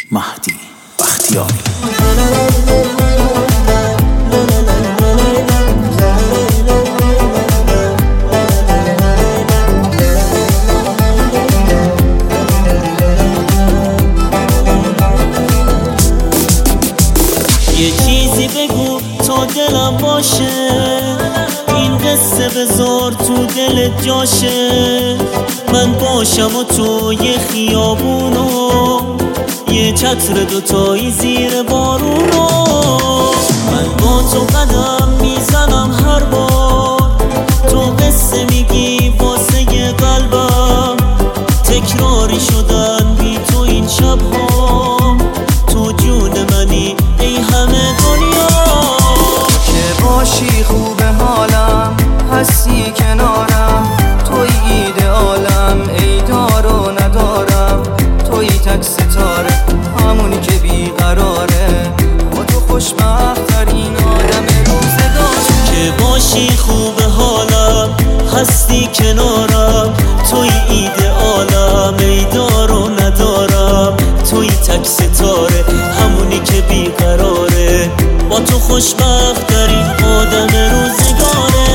مهدی بختیاری. یه چیزی بگو تا دلم باشه، این قصه بذار تو دلت جاشه. من باشم و تو یه خیابونو، یه چتر دوتایی زیر بارونو. من با تو قدم میزنم هر بار، تو قصه میگی واسه قلبم. تکراری شدن بی تو این شبها، تو جون منی ای همه دنیا. که باشی خوبه حالم، هستی کنارم، توی ایدئالم، ای دار و ندارم. توی تک ستاره، همونی که بیقراره، با تو خوشبخت ترین آدم روزگاره. که باشی خوبه حالم، هستی کنارم، توی ایدئالم، ای دار و ندارم. توی تک ستاره، همونی که بیقراره، با تو خوشبخت ترین آدم روزگاره.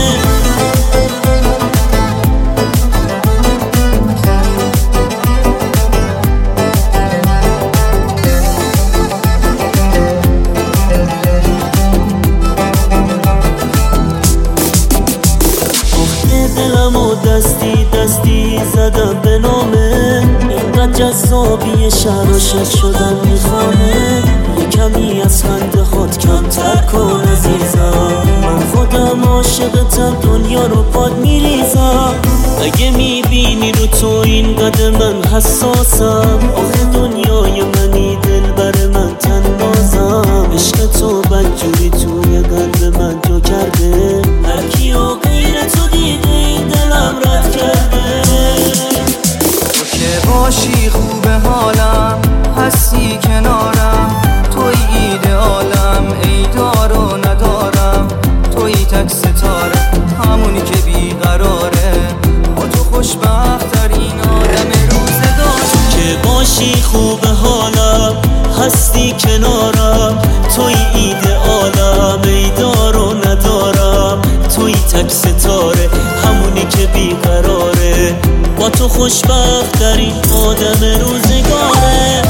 دلمو دستی دستی زدم به نامه، اینقدر جذابی شراشت شدم میخوامه. یه کمی از خنده خود کمتر کن عزیزم، من خودم عاشقتم، دنیا رو پاد میریزم. اگه میبینی رو تو اینقدر من حساسم، آخه دنیای منی دل بر من تنازم. عشق تو بدجوری توی قلب من جا کرده، هر کیو غیر تو دیده این دلم رد کرده. تو که باشی خوبه حالم، هستی کنارم، توی ایدئالم، ای دار و ندارم. توی تک ستاره، همونی که بیقراره، با تو خوشبخت ترین آدم روزگاره. که باشی خوبه حالم، هستی کنارم، توی ایدئالم، ای دار و ندارم. توی تک ستاره، همونی که بیقراره، با تو خوشبخت ترین آدم روزگاره.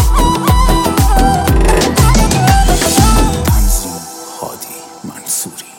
هادی منصوری.